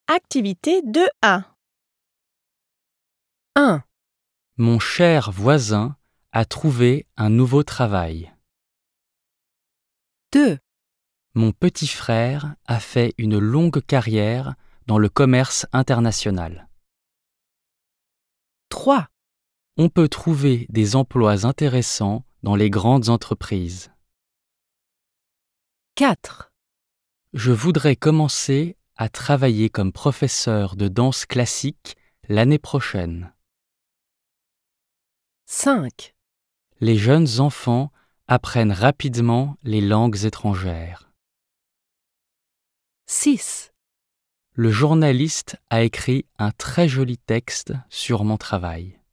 Activité 2A. 1. Mon cher voisin a trouvé un nouveau travail. 2. Mon petit frère a fait une longue carrière dans le commerce international. 3. On peut trouver des emplois intéressants dans les grandes entreprises. 4. Je voudrais commencer à travailler comme professeur de danse classique l'année prochaine. 5. Les jeunes enfants apprennent rapidement les langues étrangères. 6. Le journaliste a écrit un très joli texte sur mon travail.